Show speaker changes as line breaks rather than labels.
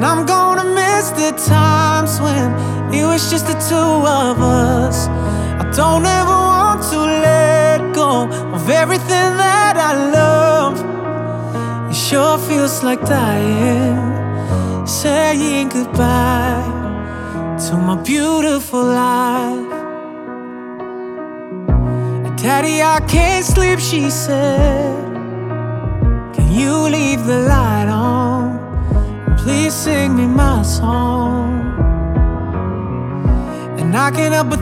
I'm gonna miss the times when it was just the two of us. I don't ever want to let go of everything that I love. It sure feels like dying, saying goodbye to my beautiful life. Daddy, I can't sleep, she said. Can you leave the light on? Please sing me my song. And I can't help but